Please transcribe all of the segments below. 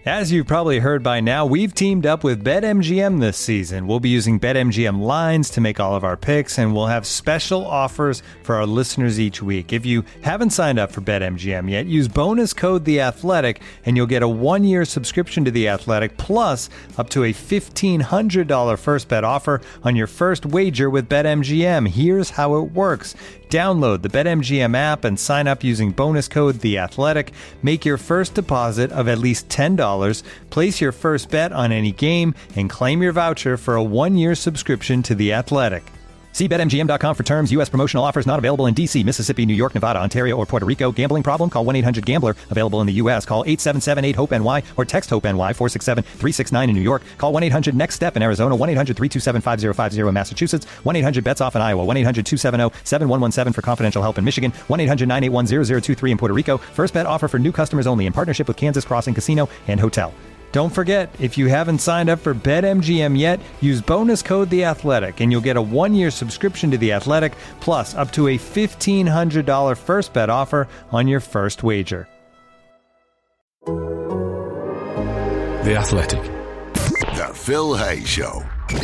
As you've probably heard by now, we've teamed up with BetMGM this season. We'll be using BetMGM lines to make all of our picks, and we'll have special offers for our listeners each week. If you haven't signed up for BetMGM yet, use bonus code The Athletic, and you'll get a 1-year subscription to The Athletic, plus up to a $1,500 first bet offer on your first wager with BetMGM. Here's how it works. Download the BetMGM app and sign up using bonus code The Athletic. Make your first deposit of at least $10. Place your first bet on any game and claim your voucher for a 1-year subscription to The Athletic. See BetMGM.com for terms. U.S. promotional offers not available in D.C., Mississippi, New York, Nevada, Ontario, or Puerto Rico. Gambling problem? Call 1-800-GAMBLER. Available in the U.S. Call 877-8-HOPE-NY or text HOPE-NY 467-369 in New York. Call 1-800-NEXT-STEP in Arizona. 1-800-327-5050 in Massachusetts. 1-800-BETS-OFF in Iowa. 1-800-270-7117 for confidential help in Michigan. 1-800-981-0023 in Puerto Rico. First bet offer for new customers only in partnership with Kansas Crossing Casino and Hotel. Don't forget, if you haven't signed up for BetMGM yet, use bonus code The Athletic, and you'll get a 1-year subscription to The Athletic, plus up to a $1,500 first bet offer on your first wager. The Athletic. The Phil Hay Show.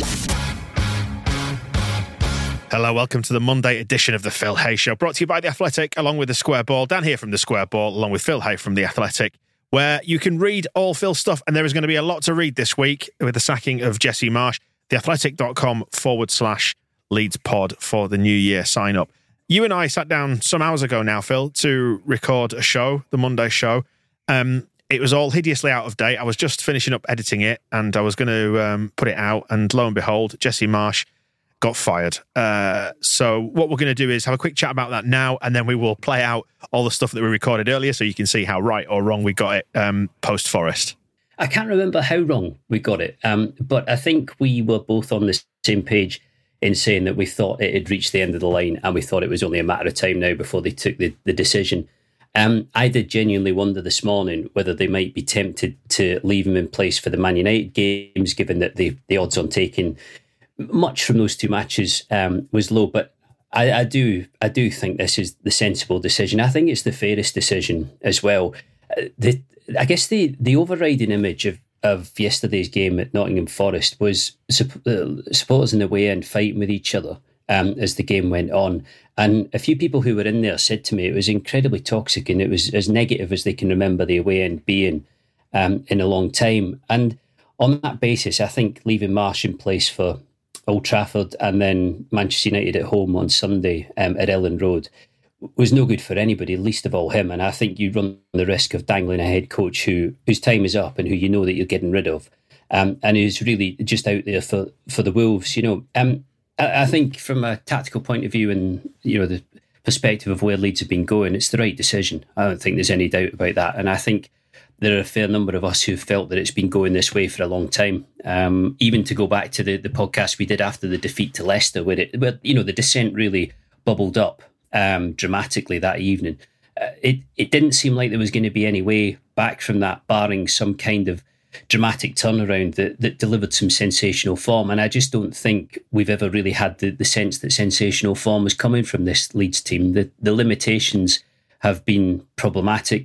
Hello, welcome to the Monday edition of the Phil Hay Show, brought to you by The Athletic, along with The Square Ball. Dan here from The Square Ball, along with Phil Hay from The Athletic, where you can read all Phil stuff, and there is going to be a lot to read this week with the sacking of Jesse Marsch. theathletic.com/Leeds pod for the new year sign up. You and I sat down some hours ago now, Phil, to record a show, the Monday show. It was all hideously out of date. I was just finishing up editing it, and I was going to put it out, and lo and behold, Jesse Marsch got fired. So what we're going to do is have a quick chat about that now, and then we will play out all the stuff that we recorded earlier so you can see how right or wrong we got it post-Forest. I can't remember how wrong we got it, but I think we were both on the same page in saying that we thought it had reached the end of the line, and we thought it was only a matter of time now before they took the decision. I did genuinely wonder this morning whether they might be tempted to leave him in place for the Man United games, given that the odds on taking much from those two matches was low. But I do think this is the sensible decision. I think it's the fairest decision as well. I guess the overriding image of yesterday's game at Nottingham Forest was supporters in the away end fighting with each other as the game went on. And a few people who were in there said to me it was incredibly toxic, and it was as negative as they can remember the away end being in a long time. And on that basis, I think leaving Marsch in place for Old Trafford and then Manchester United at home on Sunday at Elland Road was no good for anybody, least of all him. And I think you run the risk of dangling a head coach whose time is up and who you know that you're getting rid of, and who's really just out there for the Wolves. I think from a tactical point of view and the perspective of where Leeds have been going, it's the right decision. I don't think there's any doubt about that. And I think there are a fair number of us who've felt that it's been going this way for a long time. Even to go back to the podcast we did after the defeat to Leicester, where the dissent really bubbled up dramatically that evening. It didn't seem like there was going to be any way back from that, barring some kind of dramatic turnaround that delivered some sensational form. And I just don't think we've ever really had the sense that sensational form was coming from this Leeds team. The limitations have been problematic.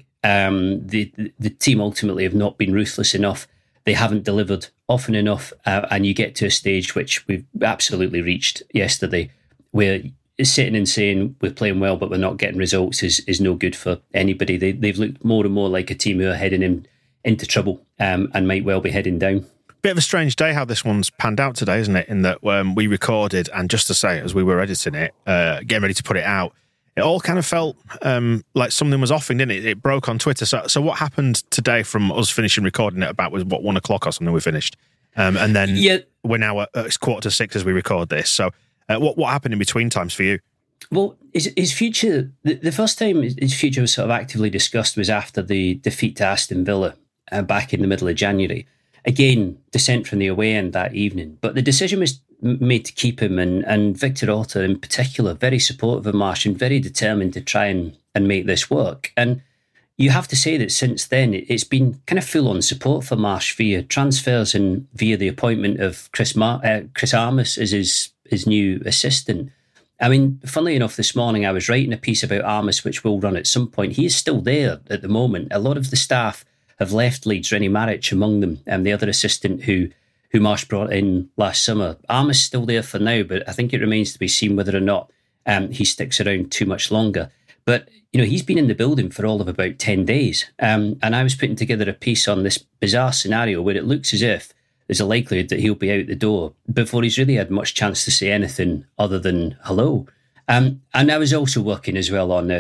The team ultimately have not been ruthless enough. They haven't delivered often enough, and you get to a stage which we've absolutely reached yesterday, where sitting and saying we're playing well but we're not getting results is no good for anybody. They've looked more and more like a team who are heading into trouble and might well be heading down. Bit of a strange day how this one's panned out today, isn't it? In that we recorded, and just to say, as we were editing it, getting ready to put it out, it all kind of felt like something was offing, didn't it? It broke on Twitter. So what happened today from us finishing recording it about was 1 o'clock or something we finished. And then we're now at it's 5:45 as we record this. So what happened in between times for you? Well, his future, the first time his future was sort of actively discussed was after the defeat to Aston Villa back in the middle of January. Again, dissent from the away end that evening. But the decision was made to keep him, and Victor Orta in particular, very supportive of Marsch and very determined to try and make this work. And you have to say that since then, it's been kind of full-on support for Marsch via transfers and via the appointment of Chris Armas as his new assistant. I mean, funnily enough, this morning I was writing a piece about Armas, which will run at some point. He is still there at the moment. A lot of the staff have left Leeds, Rennie Maric among them, and the other assistant who Marsh brought in last summer. Arma's still there for now, but I think it remains to be seen whether or not he sticks around too much longer. But, he's been in the building for all of about 10 days. And I was putting together a piece on this bizarre scenario where it looks as if there's a likelihood that he'll be out the door before he's really had much chance to say anything other than hello. And I was also working as well on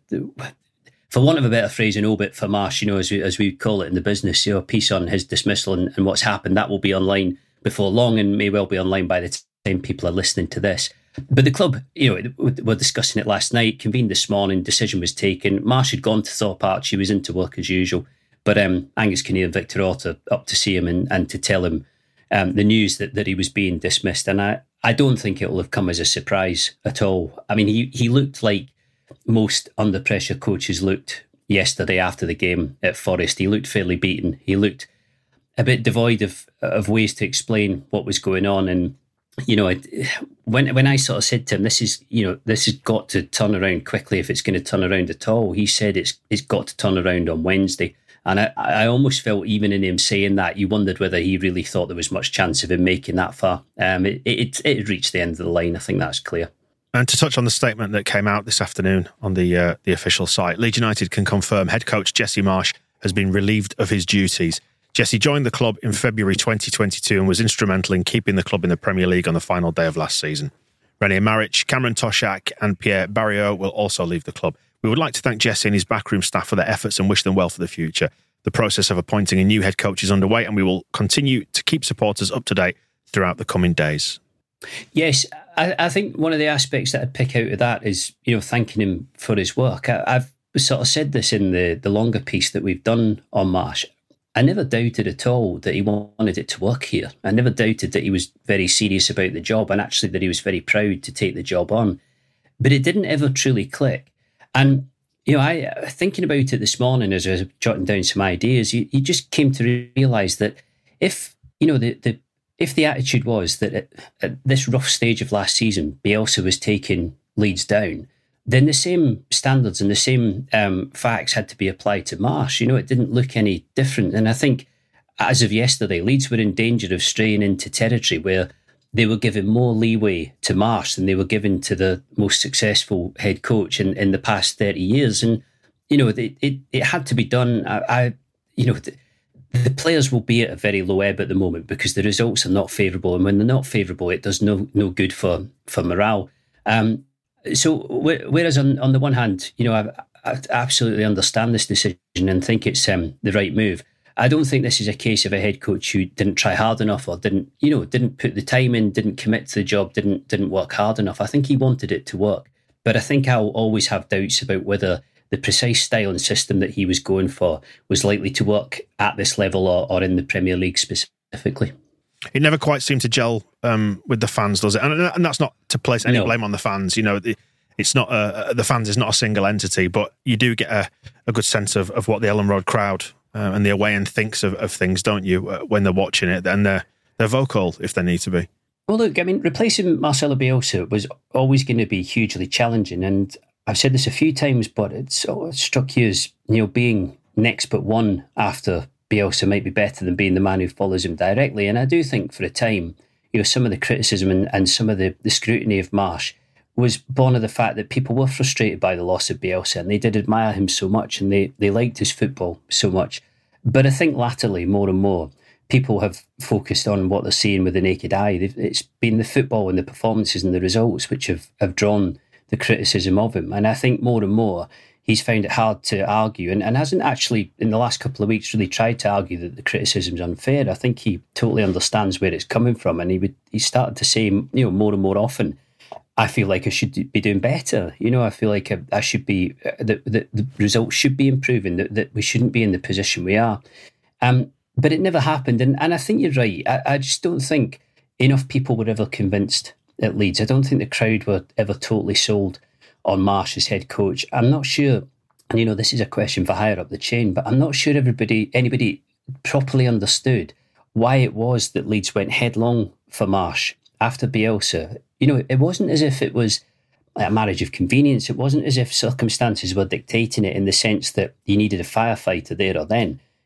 for want of a better phrase, an obit for Marsh, as we call it in the business, a piece on his dismissal and what's happened. That will be online before long and may well be online by the time people are listening to this. But the club, we're discussing it last night, convened this morning, decision was taken. Marsh had gone to Thorpe Arch, he was into work as usual. But Angus Kinnear and Victor Orta up to see him and to tell him the news that he was being dismissed. And I don't think it will have come as a surprise at all. I mean, he looked like most under pressure coaches looked yesterday after the game at Forest. He looked fairly beaten. He looked a bit devoid of ways to explain what was going on. And when I sort of said to him, this has got to turn around quickly if it's going to turn around at all. He said it's got to turn around on Wednesday. And I almost felt, even in him saying that, you wondered whether he really thought there was much chance of him making that far. It reached the end of the line. I think that's clear. And to touch on the statement that came out this afternoon on the official site, Leeds United can confirm head coach Jesse Marsh has been relieved of his duties. Jesse joined the club in February 2022 and was instrumental in keeping the club in the Premier League on the final day of last season. Rennie Maric, Cameron Toshak and Pierre Barriot will also leave the club. We would like to thank Jesse and his backroom staff for their efforts and wish them well for the future. The process of appointing a new head coach is underway and we will continue to keep supporters up to date throughout the coming days. Yes, I think one of the aspects that I'd pick out of that is, thanking him for his work. I've sort of said this in the longer piece that we've done on Marsh. I never doubted at all that he wanted it to work here. I never doubted that he was very serious about the job and actually that he was very proud to take the job on. But it didn't ever truly click. And, I thinking about it this morning as I was jotting down some ideas, you just came to realise that if, if the attitude was that at this rough stage of last season, Bielsa was taking Leeds down, then the same standards and the same facts had to be applied to Marsh. It didn't look any different. And I think as of yesterday, Leeds were in danger of straying into territory where they were giving more leeway to Marsh than they were given to the most successful head coach in the past 30 years. And, it had to be done. The players will be at a very low ebb at the moment because the results are not favourable. And when they're not favourable, it does no good for morale. So whereas on the one hand, I absolutely understand this decision and think it's the right move. I don't think this is a case of a head coach who didn't try hard enough or didn't put the time in, didn't commit to the job, didn't work hard enough. I think he wanted it to work. But I think I'll always have doubts about whether the precise style and system that he was going for was likely to work at this level or in the Premier League specifically. It never quite seemed to gel with the fans, does it? And that's not to place any blame on the fans. It's not the fans is not a single entity, but you do get a good sense of what the Ellen Road crowd and the away end thinks of things, don't you? When they're watching it, and they're vocal if they need to be. Well, look, I mean, replacing Marcelo Bielsa was always going to be hugely challenging, and I've said this a few times, but it struck you as being next but one after Bielsa might be better than being the man who follows him directly. And I do think for a time, some of the criticism and some of the scrutiny of Marsh was born of the fact that people were frustrated by the loss of Bielsa and they did admire him so much and they liked his football so much. But I think latterly, more and more, people have focused on what they're seeing with the naked eye. It's been the football and the performances and the results which have drawn the criticism of him. And I think more and more, he's found it hard to argue and hasn't actually, in the last couple of weeks, really tried to argue that the criticism's unfair. I think he totally understands where it's coming from. And he started to say, more and more often, I feel like I should be doing better. I feel like I should be, the results should be improving, that we shouldn't be in the position we are. But it never happened. And I think you're right. I just don't think enough people were ever convinced at Leeds. I don't think the crowd were ever totally sold on Marsh as head coach. I'm not sure, and this is a question for higher up the chain, but I'm not sure anybody properly understood why it was that Leeds went headlong for Marsh after Bielsa. It wasn't as if it was a marriage of convenience. It wasn't as if circumstances were dictating it in the sense that you needed a firefighter there or then.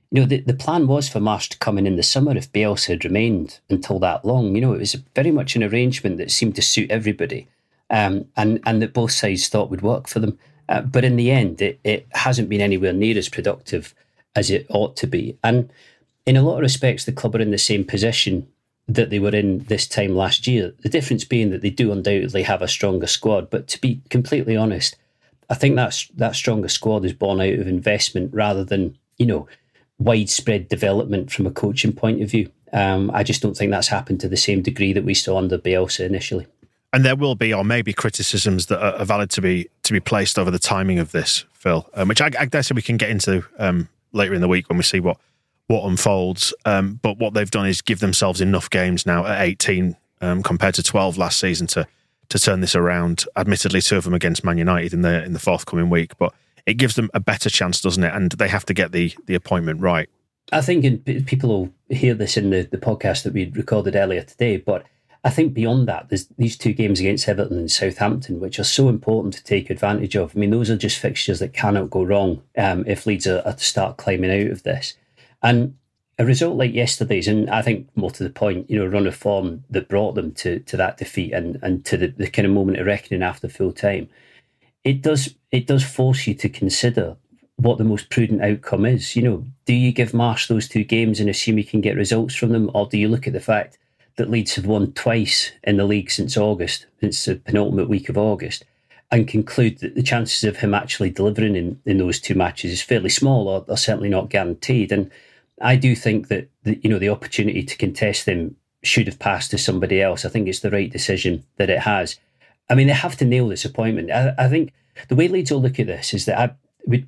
the plan was for Marsh to come in the summer if Bielsa had remained until that long. It was very much an arrangement that seemed to suit everybody, and that both sides thought would work for them. But in the end, it hasn't been anywhere near as productive as it ought to be. And in a lot of respects, the club are in the same position that they were in this time last year. The difference being that they do undoubtedly have a stronger squad. But to be completely honest, I think that stronger squad is born out of investment rather than, widespread development from a coaching point of view. I just don't think that's happened to the same degree that we saw under Bielsa initially. And there will be, or maybe, criticisms that are valid to be placed over the timing of this, Phil, which I guess we can get into later in the week when we see what unfolds. But what they've done is give themselves enough games now at 18 compared to 12 last season to turn this around. Admittedly, 2 of them against Man United in the forthcoming week, but it gives them a better chance, doesn't it? And they have to get the appointment right. I think people will hear this in the podcast that we recorded earlier today, but I think beyond that, there's these 2 games against Everton and Southampton, which are so important to take advantage of. I mean, those are just fixtures that cannot go wrong if Leeds are to start climbing out of this. And a result like yesterday's, and I think more to the point, a run of form that brought them to that defeat and to the kind of moment of reckoning after full time, it does force you to consider what the most prudent outcome is. Do you give Marsh those 2 games and assume you can get results from them, or do you look at the fact that Leeds have won twice in the league since August, since the penultimate week of August, and conclude that the chances of him actually delivering in those 2 matches is fairly small, or certainly not guaranteed? And I do think that the opportunity to contest them should have passed to somebody else. I think it's the right decision that it has. I mean, they have to nail this appointment. I think the way Leeds will look at this is that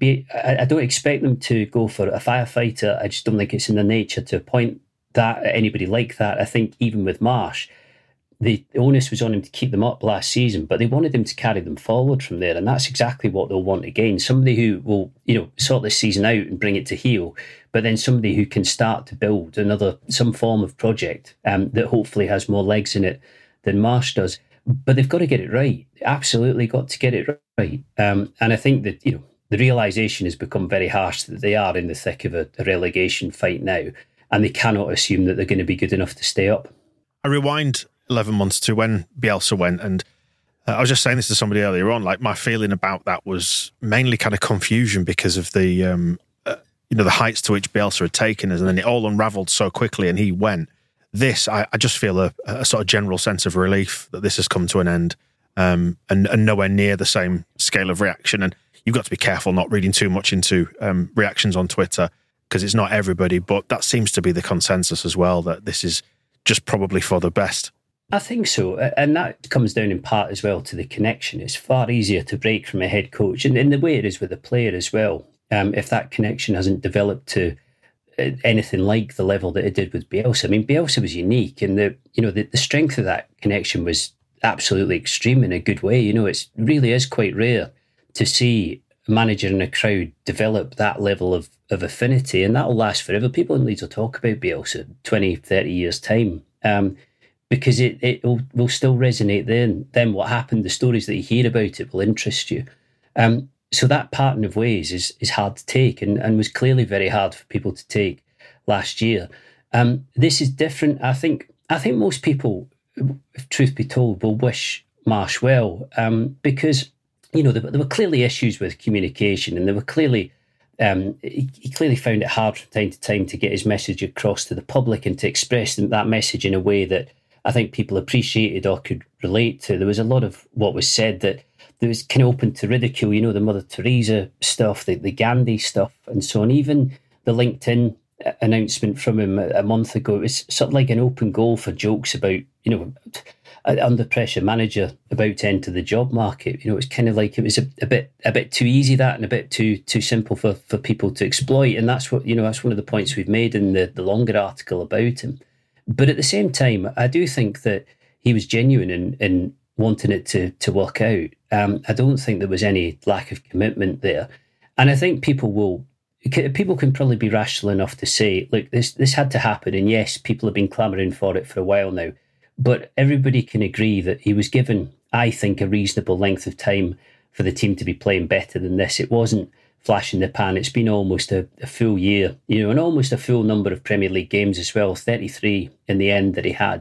I don't expect them to go for a firefighter. I just don't think it's in their nature to appoint anybody like that. I think even with Marsh, the onus was on him to keep them up last season, but they wanted him to carry them forward from there, and that's exactly what they'll want again. Somebody who will, sort this season out and bring it to heel, but then somebody who can start to build some form of project that hopefully has more legs in it than Marsh does. But they've got to get it right. Absolutely got to get it right. And I think that the realisation has become very harsh that they are in the thick of a relegation fight now, and they cannot assume that they're going to be good enough to stay up. I rewind 11 months to when Bielsa went, and I was just saying this to somebody earlier on, like my feeling about that was mainly kind of confusion because of the heights to which Bielsa had taken us, and then it all unravelled so quickly and he went. I just feel a sort of general sense of relief that this has come to an end, and nowhere near the same scale of reaction. And you've got to be careful not reading too much into reactions on Twitter, because it's not everybody, but that seems to be the consensus as well, that this is just probably for the best. I think so. And that comes down in part as well to the connection. It's far easier to break from a head coach, and in the way it is with a player as well, if that connection hasn't developed to anything like the level that it did with Bielsa. I mean, Bielsa was unique, and the strength of that connection was absolutely extreme in a good way. It really is quite rare to see a manager and a crowd develop that level of affinity, and that will last forever. People in Leeds will talk about Bielsa 20, 30 years' time, because it will still resonate then what happened, the stories that you hear about it will interest you. So that parting of ways is hard to take, and was clearly very hard for people to take last year. This is different. I think most people, if truth be told, will wish Marsh well, because there were clearly issues with communication, and there were clearly he clearly found it hard from time to time to get his message across to the public and to express that message in a way that I think people appreciated or could relate to. There was a lot of what was said that there was kind of open to ridicule, the Mother Teresa stuff, the Gandhi stuff, and so on. Even the LinkedIn announcement from him a month ago, it was sort of like an open goal for jokes about, an under pressure manager about to enter the job market. It's kind of like it was a bit too easy, that, and a bit too simple for people to exploit. And that's what that's one of the points we've made in the longer article about him. But at the same time, I do think that he was genuine in wanting it to work out. I don't think there was any lack of commitment there. And I think people can probably be rational enough to say, look, this had to happen. And yes, people have been clamouring for it for a while now. But everybody can agree that he was given, I think, a reasonable length of time for the team to be playing better than this. It wasn't flash in the pan. It's been almost a full year, and almost a full number of Premier League games as well, 33 in the end that he had.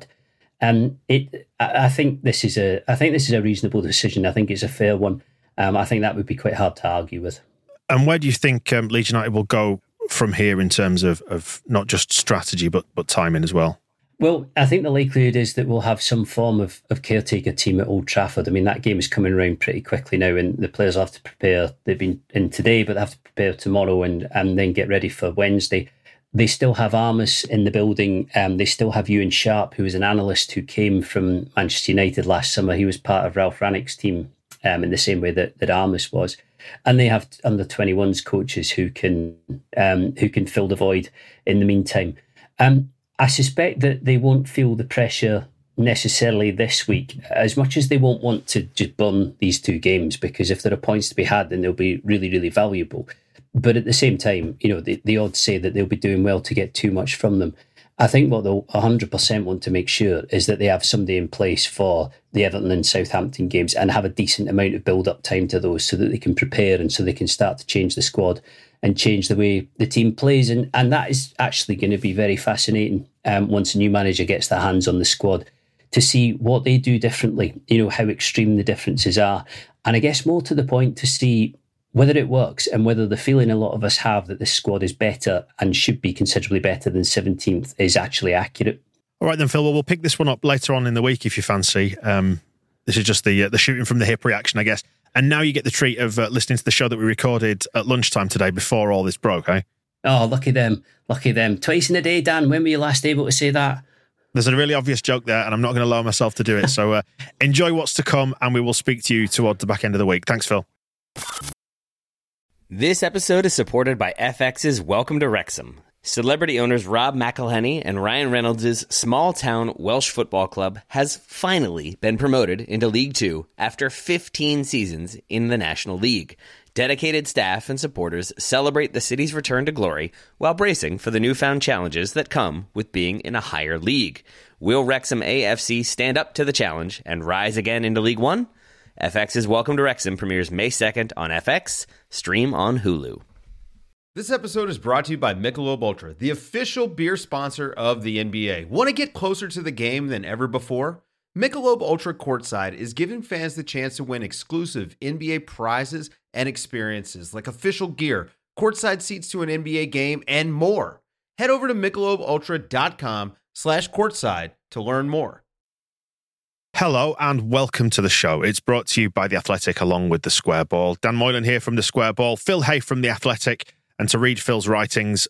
I think this is a reasonable decision. I think it's a fair one. I think that would be quite hard to argue with. And where do you think Leeds United will go from here in terms of not just strategy but timing as well? Well, I think the likelihood is that we'll have some form of caretaker team at Old Trafford. I mean, that game is coming around pretty quickly now, and the players have to prepare. They've been in today, but they have to prepare tomorrow and then get ready for Wednesday. They still have Armas in the building. They still have Ewan Sharp, who was an analyst who came from Manchester United last summer. He was part of Ralph Rangnick's team in the same way that Armas was. And they have under-21s coaches who can fill the void in the meantime. I suspect that they won't feel the pressure necessarily this week, as much as they won't want to just burn these two games, because if there are points to be had, then they'll be really, really valuable. But at the same time, the odds say that they'll be doing well to get too much from them. I think what they'll 100% want to make sure is that they have somebody in place for the Everton and Southampton games and have a decent amount of build-up time to those so that they can prepare and so they can start to change the squad and change the way the team plays. And that is actually going to be very fascinating once a new manager gets their hands on the squad, to see what they do differently, how extreme the differences are. And I guess more to the point, to see whether it works and whether the feeling a lot of us have that this squad is better and should be considerably better than 17th is actually accurate. All right then, Phil, well, we'll pick this one up later on in the week if you fancy. This is just the shooting from the hip reaction, I guess. And now you get the treat of listening to the show that we recorded at lunchtime today before all this broke, eh? Oh, lucky them. Lucky them. Twice in a day, Dan. When were you last able to say that? There's a really obvious joke there, and I'm not going to allow myself to do it. So enjoy what's to come, and we will speak to you toward the back end of the week. Thanks, Phil. This episode is supported by FX's Welcome to Wrexham. Celebrity owners Rob McElhenney and Ryan Reynolds' small-town Welsh football club has finally been promoted into League Two after 15 seasons in the National League. Dedicated staff and supporters celebrate the city's return to glory while bracing for the newfound challenges that come with being in a higher league. Will Wrexham AFC stand up to the challenge and rise again into League One? FX's Welcome to Wrexham premieres May 2nd on FX. Stream on Hulu. This episode is brought to you by Michelob Ultra, the official beer sponsor of the NBA. Want to get closer to the game than ever before? Michelob Ultra Courtside is giving fans the chance to win exclusive NBA prizes and experiences like official gear, courtside seats to an NBA game, and more. Head over to MichelobUltra.com/courtside to learn more. Hello and welcome to the show. It's brought to you by The Athletic along with The Square Ball. Dan Moylan here from The Square Ball, Phil Hay from The Athletic, and to read Phil's writings,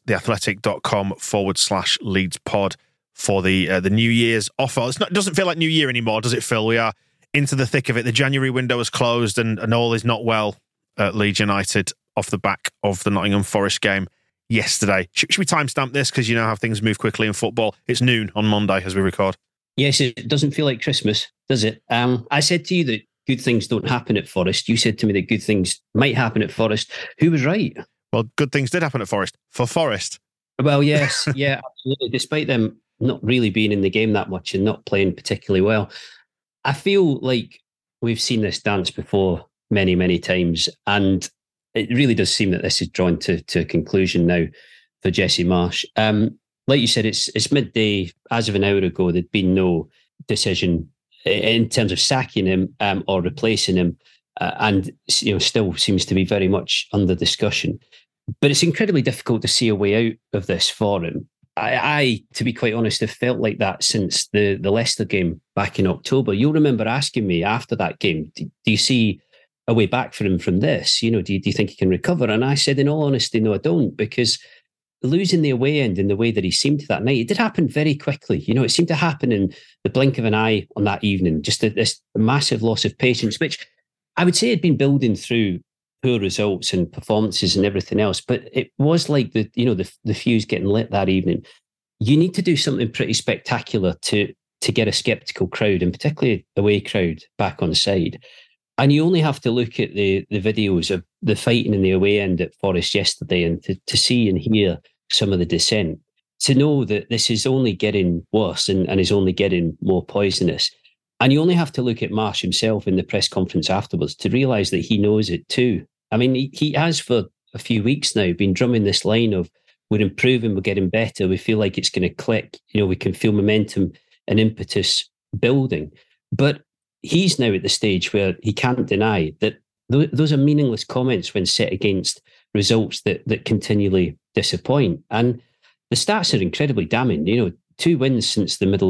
theathletic.com/Leeds pod for the New Year's offer. It doesn't feel like New Year anymore, does it, Phil? We are into the thick of it. The January window is closed and all is not well at Leeds United off the back of the Nottingham Forest game yesterday. Should we timestamp this? Because you know how things move quickly in football. It's noon on Monday as we record. Yes, it doesn't feel like Christmas, does it? I said to you that good things don't happen at Forest. You said to me that good things might happen at Forest. Who was right? Well, good things did happen at Forest. For Forest. Well, yes, yeah, absolutely. Despite them not really being in the game that much and not playing particularly well, I feel like we've seen this dance before many, many times. And it really does seem that this is drawn to a conclusion now for Jesse Marsch. Like you said, it's midday. As of an hour ago, there'd been no decision in terms of sacking him or replacing him, and still seems to be very much under discussion. But it's incredibly difficult to see a way out of this for him. I, to be quite honest, have felt like that since the Leicester game back in October. You'll remember asking me after that game, do you see a way back for him from this? Do you think he can recover? And I said, in all honesty, no, I don't, because losing the away end in the way that he seemed to that night, it did happen very quickly. It seemed to happen in the blink of an eye on that evening. Just this massive loss of patience, which I would say had been building through poor results and performances and everything else. But it was like the fuse getting lit that evening. You need to do something pretty spectacular to get a sceptical crowd, and particularly away crowd, back on side. And you only have to look at the videos of the fighting in the away end at Forest yesterday and to see and hear some of the dissent, to know that this is only getting worse and is only getting more poisonous. And you only have to look at Marsch himself in the press conference afterwards to realise that he knows it too. I mean, he has for a few weeks now, been drumming this line of we're improving, we're getting better, we feel like it's going to click, we can feel momentum and impetus building. But he's now at the stage where he can't deny that those are meaningless comments when set against results that continually disappoint. And the stats are incredibly damning. 2 league wins since the middle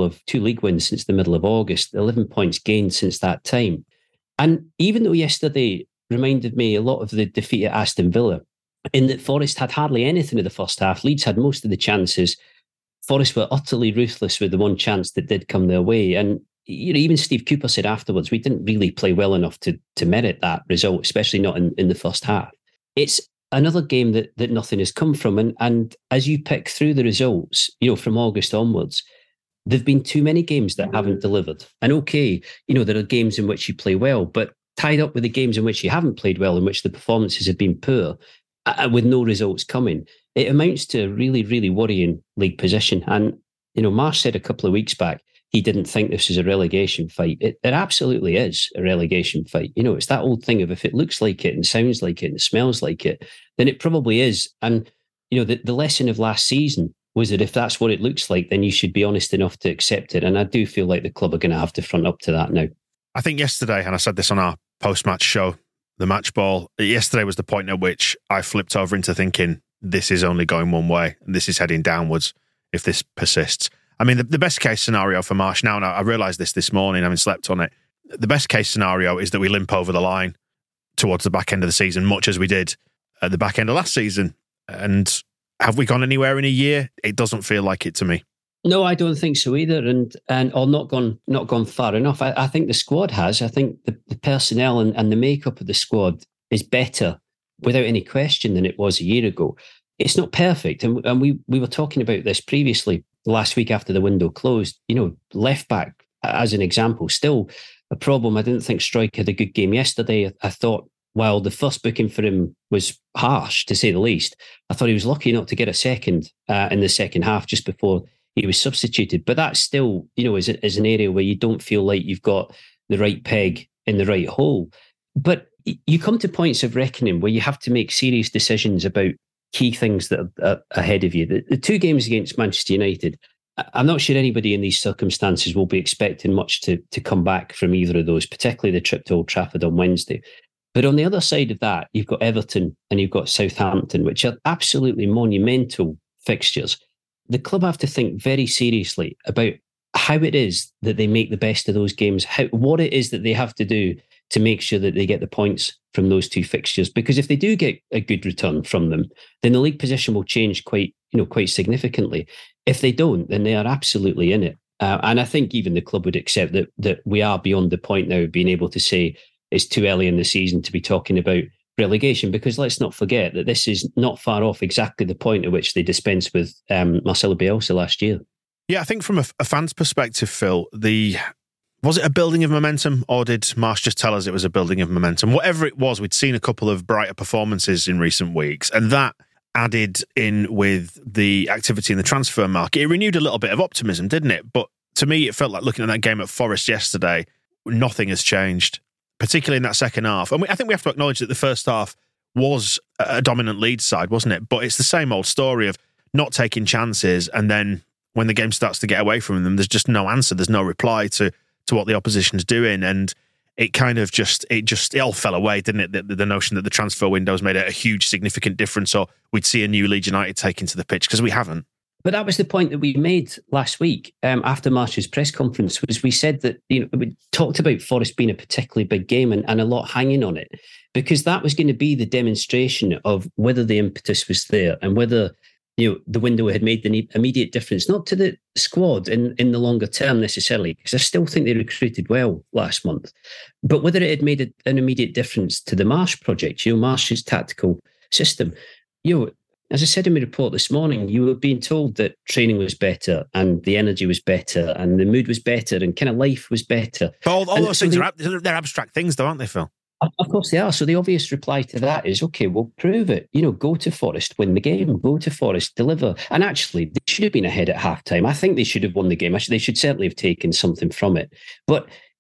of August, 11 points gained since that time. And even though yesterday reminded me a lot of the defeat at Aston Villa, in that Forest had hardly anything in the first half, Leeds had most of the chances. Forest were utterly ruthless with the one chance that did come their way. And even Steve Cooper said afterwards, we didn't really play well enough to merit that result, especially not in the first half. It's another game that nothing has come from. And as you pick through the results, from August onwards, there've been too many games that haven't delivered. And okay, there are games in which you play well, but tied up with the games in which you haven't played well, in which the performances have been poor, with no results coming, it amounts to a really, really worrying league position. And, Marsh said a couple of weeks back, he didn't think this was a relegation fight. It absolutely is a relegation fight. It's that old thing of if it looks like it and sounds like it and smells like it, then it probably is. And, the lesson of last season was that if that's what it looks like, then you should be honest enough to accept it. And I do feel like the club are going to have to front up to that now. I think yesterday, and I said this on our post-match show, the match ball, yesterday was the point at which I flipped over into thinking this is only going one way and this is heading downwards if this persists. I mean, the best case scenario for Marsh now, and I realised this morning, having slept on it, the best case scenario is that we limp over the line towards the back end of the season, much as we did at the back end of last season. And have we gone anywhere in a year? It doesn't feel like it to me. No, I don't think so either, or not gone far enough. I think the squad has. I think the personnel and the makeup of the squad is better, without any question, than it was a year ago. It's not perfect, and we were talking about this previously last week after the window closed. Left back as an example, still a problem. I didn't think Struijk had a good game yesterday. I thought, while the first booking for him was harsh to say the least, I thought he was lucky not to get a second in the second half just before he was substituted. But that's still, is an area where you don't feel like you've got the right peg in the right hole. But you come to points of reckoning where you have to make serious decisions about key things that are ahead of you. The 2 games against Manchester United, I'm not sure anybody in these circumstances will be expecting much to come back from either of those, particularly the trip to Old Trafford on Wednesday. But on the other side of that, you've got Everton and you've got Southampton, which are absolutely monumental fixtures. The club have to think very seriously about how it is that they make the best of those games, what it is that they have to do to make sure that they get the points from those 2 fixtures. Because if they do get a good return from them, then the league position will change quite significantly. If they don't, then they are absolutely in it. And I think even the club would accept that we are beyond the point now of being able to say it's too early in the season to be talking about relegation, because let's not forget that this is not far off exactly the point at which they dispensed with Marcelo Bielsa last year. Yeah, I think from a fan's perspective, Phil, was it a building of momentum, or did Marsh just tell us it was a building of momentum? Whatever it was, we'd seen a couple of brighter performances in recent weeks, and that added in with the activity in the transfer market. It renewed a little bit of optimism, didn't it? But to me, it felt like looking at that game at Forest yesterday, nothing has changed, particularly in that second half. And I think we have to acknowledge that the first half was a dominant Leeds side, wasn't it? But it's the same old story of not taking chances, and then when the game starts to get away from them, there's just no answer, there's no reply to what the opposition's doing. And it kind of it all fell away, didn't it? The notion that the transfer windows made a huge, significant difference, or we'd see a new Leeds United taken to the pitch, because we haven't. But that was the point that we made last week after Marsh's press conference, was we said that, we talked about Forest being a particularly big game and a lot hanging on it, because that was going to be the demonstration of whether the impetus was there and whether the window had made the immediate difference, not to the squad in the longer term necessarily, because I still think they recruited well last month, but whether it had made an immediate difference to the Marsh project, Marsh's tactical system. As I said in my report this morning, you were being told that training was better and the energy was better and the mood was better and kind of life was better. But all those things they're abstract things, though, aren't they, Phil? Of course they are. So the obvious reply to that is, okay, well, prove it. Go to Forest, win the game. Go to Forest, deliver. And actually, they should have been ahead at halftime. I think they should have won the game. Actually, they should certainly have taken something from it. But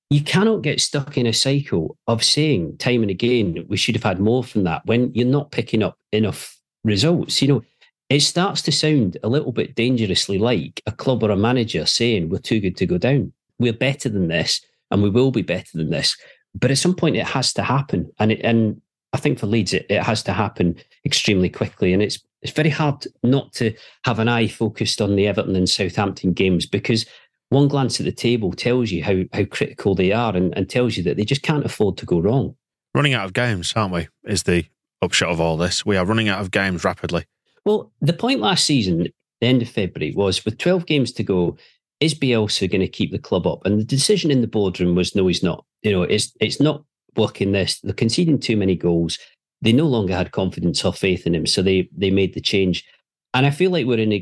you cannot get stuck in a cycle of saying time and again, we should have had more from that when you're not picking up enough results. It starts to sound a little bit dangerously like a club or a manager saying we're too good to go down. We're better than this and we will be better than this. But at some point it has to happen. And I think for Leeds, it has to happen extremely quickly. And it's very hard not to have an eye focused on the Everton and Southampton games, because one glance at the table tells you how critical they are and tells you that they just can't afford to go wrong. Running out of games, aren't we, is the upshot of all this. We are running out of games rapidly. Well, the point last season, the end of February, was with 12 games to go, is Bielsa going to keep the club up? And the decision in the boardroom was, no, he's not. It's not working this. They're conceding too many goals. They no longer had confidence or faith in him, so they made the change. And I feel like we're in,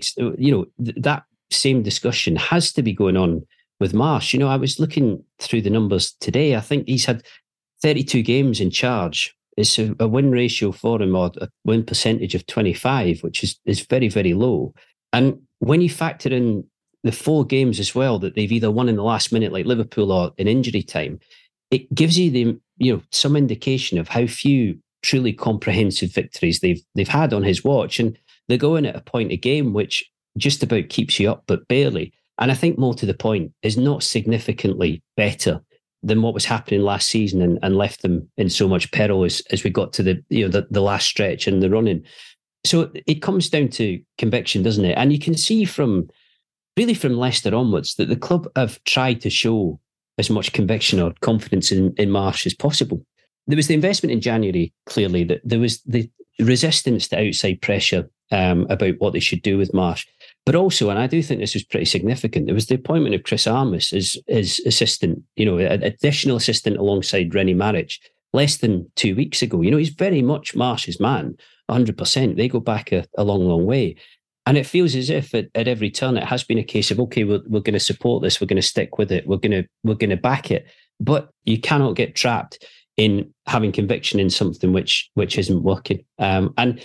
that same discussion has to be going on with Marsch. I was looking through the numbers today. I think he's had 32 games in charge. It's a win ratio for him, or a win percentage of 25, which is very, very low. And when you factor in the 4 games as well that they've either won in the last minute, like Liverpool, or in injury time, it gives you some indication of how few truly comprehensive victories they've had on his watch. And they're going at a point a game which just about keeps you up, but barely. And I think more to the point is not significantly better than what was happening last season and left them in so much peril as we got to the last stretch and the running. So it comes down to conviction, doesn't it? And you can see from Leicester onwards that the club have tried to show as much conviction or confidence in Marsch as possible. There was the investment in January, clearly, that there was the resistance to outside pressure about what they should do with Marsch. But also, and I do think this was pretty significant, there was the appointment of Chris Armas as assistant, an additional assistant alongside Rennie Maric less than 2 weeks ago. He's very much Marsch's man, 100%. They go back a long, long way. And it feels as if at every turn it has been a case of, okay, we're going to support this, we're going to stick with it, we're going to back it. But you cannot get trapped in having conviction in something which isn't working. I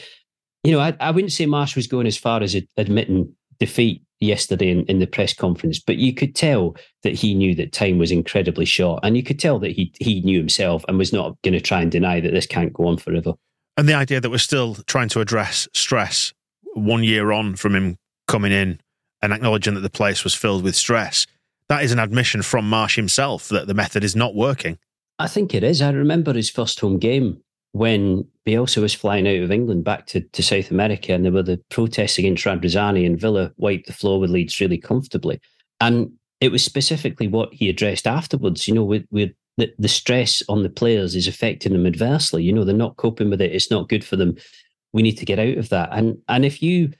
wouldn't say Marsch was going as far as admitting defeat yesterday in the press conference, but you could tell that he knew that time was incredibly short, and you could tell that he knew himself and was not going to try and deny that this can't go on forever. And the idea that we're still trying to address stress 1 year on from him coming in and acknowledging that the place was filled with stress, that is an admission from Marsch himself that the method is not working. I think it is. I remember his first home game when Bielsa was flying out of England back to South America, and there were the protests against Radrizzani, and Villa wiped the floor with Leeds really comfortably. And it was specifically what he addressed afterwards, with the stress on the players is affecting them adversely. They're not coping with it. It's not good for them. We need to get out of that. And if you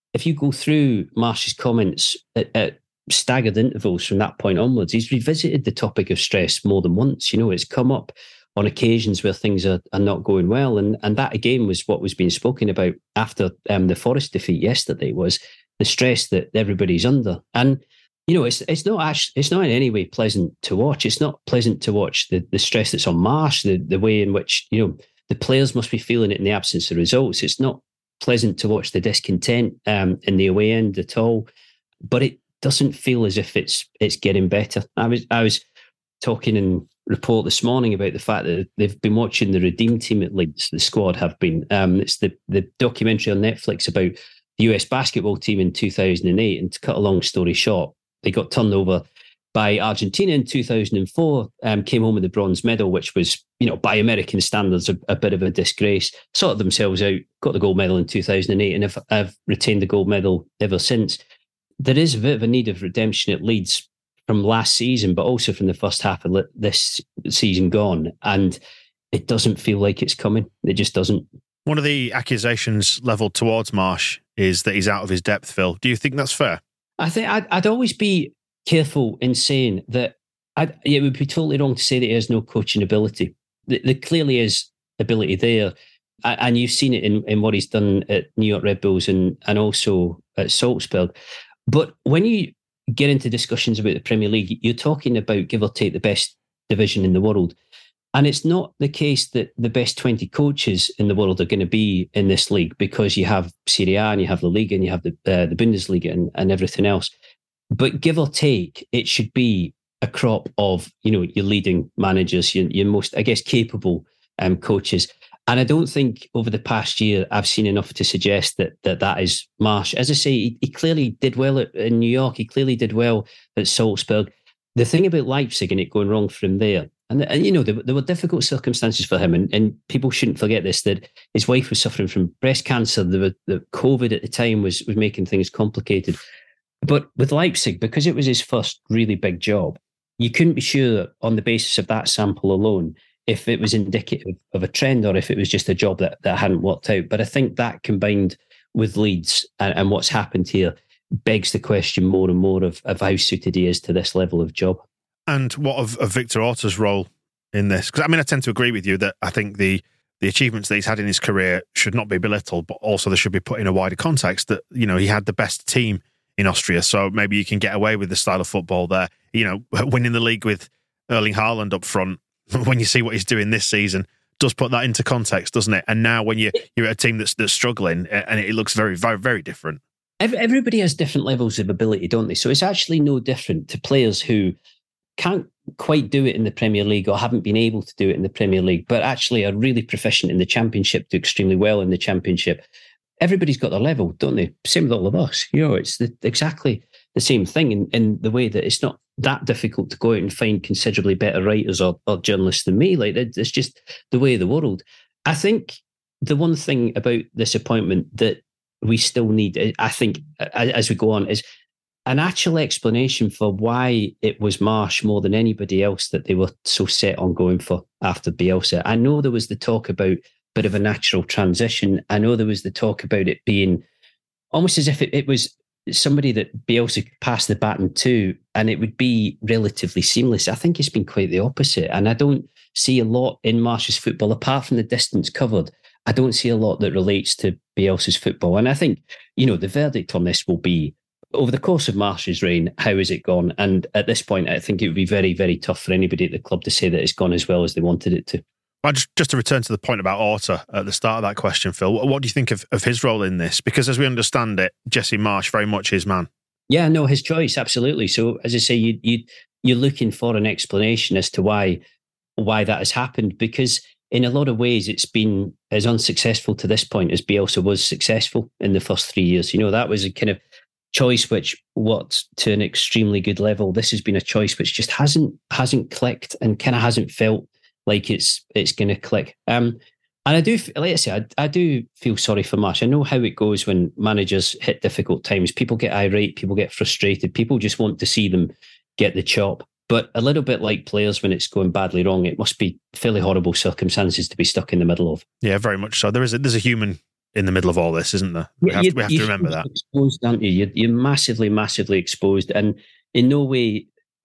go through Marsch's comments at staggered intervals from that point onwards, he's revisited the topic of stress more than once. It's come up on occasions where things are not going well. And that again was what was being spoken about after the Forest defeat yesterday, was the stress that everybody's under. And, it's not in any way pleasant to watch. It's not pleasant to watch the stress that's on Marsch, the way in which, the players must be feeling it in the absence of results. It's not pleasant to watch the discontent in the away end at all, but it doesn't feel as if it's getting better. I was talking in report this morning about the fact that they've been watching the Redeem Team at Leeds. The squad have been. It's the documentary on Netflix about the US basketball team in 2008. And to cut a long story short, they got turned over by Argentina in 2004, came home with the bronze medal, which was, by American standards, a bit of a disgrace. Sorted themselves out, got the gold medal in 2008, and have retained the gold medal ever since. There is a bit of a need of redemption at Leeds from last season, but also from the first half of this season gone. And it doesn't feel like it's coming. It just doesn't. One of the accusations levelled towards Marsch is that he's out of his depth, Phil. Do you think that's fair? I think I'd always be careful in saying that. It would be totally wrong to say that he has no coaching ability. There clearly is ability there. And you've seen it in what he's done at New York Red Bulls and also at Salzburg. But when you get into discussions about the Premier League, you're talking about, give or take, the best division in the world. And it's not the case that the best 20 coaches in the world are going to be in this league, because you have Serie A and you have La Liga and you have the Bundesliga and everything else. But give or take, it should be a crop of, your leading managers, your most, I guess, capable coaches. And I don't think over the past year I've seen enough to suggest that is Marsch. As I say, he clearly did well in New York. He clearly did well at Salzburg. The thing about Leipzig and it going wrong for him there, and there were difficult circumstances for him, and people shouldn't forget this, that his wife was suffering from breast cancer. The COVID at the time was making things complicated. But with Leipzig, because it was his first really big job, you couldn't be sure on the basis of that sample alone if it was indicative of a trend or if it was just a job that hadn't worked out. But I think that combined with Leeds and what's happened here begs the question more and more of how suited he is to this level of job. And what of Victor Orta's role in this? Because I tend to agree with you that I think the achievements that he's had in his career should not be belittled, but also they should be put in a wider context that, he had the best team in Austria. So maybe you can get away with the style of football there. Winning the league with Erling Haaland up front, when you see what he's doing this season, does put that into context, doesn't it? And now when you're at a team that's struggling, and it looks very, very, very different. Everybody has different levels of ability, don't they? So it's actually no different to players who can't quite do it in the Premier League or haven't been able to do it in the Premier League, but actually are really proficient in the Championship, do extremely well in the Championship. Everybody's got their level, don't they? Same with all of us. It's exactly the same thing in the way that it's not that difficult to go out and find considerably better writers or journalists than me. Like, it's just the way of the world. I think the one thing about this appointment that we still need, I think, as we go on, is an actual explanation for why it was Marsch more than anybody else that they were so set on going for after Bielsa. I know there was the talk about a bit of a natural transition. I know there was the talk about it being almost as if it was somebody that Bielsa could pass the baton to and it would be relatively seamless. I think it's been quite the opposite. And I don't see a lot in Marsch's football, apart from the distance covered. I don't see a lot that relates to Bielsa's football. And I think, the verdict on this will be, over the course of Marsch's reign, how has it gone? And at this point, I think it would be very, very tough for anybody at the club to say that it's gone as well as they wanted it to. Well, just to return to the point about Orta at the start of that question, Phil, what do you think of his role in this? Because as we understand it, Jesse Marsch, very much his man. Yeah, no, his choice, absolutely. So as I say, you're looking for an explanation as to why that has happened, because in a lot of ways it's been as unsuccessful to this point as Bielsa was successful in the first 3 years. That was a kind of choice which worked to an extremely good level. This has been a choice which just hasn't clicked and kind of hasn't felt like it's going to click. And I do, like I say, I do feel sorry for Marsch. I know how it goes when managers hit difficult times. People get irate, people get frustrated, people just want to see them get the chop. But a little bit like players when it's going badly wrong, it must be fairly horrible circumstances to be stuck in the middle of. Yeah, very much so. There's a human in the middle of all this, isn't there? We have to remember that. Exposed, aren't you? You're massively, massively exposed. And in no way,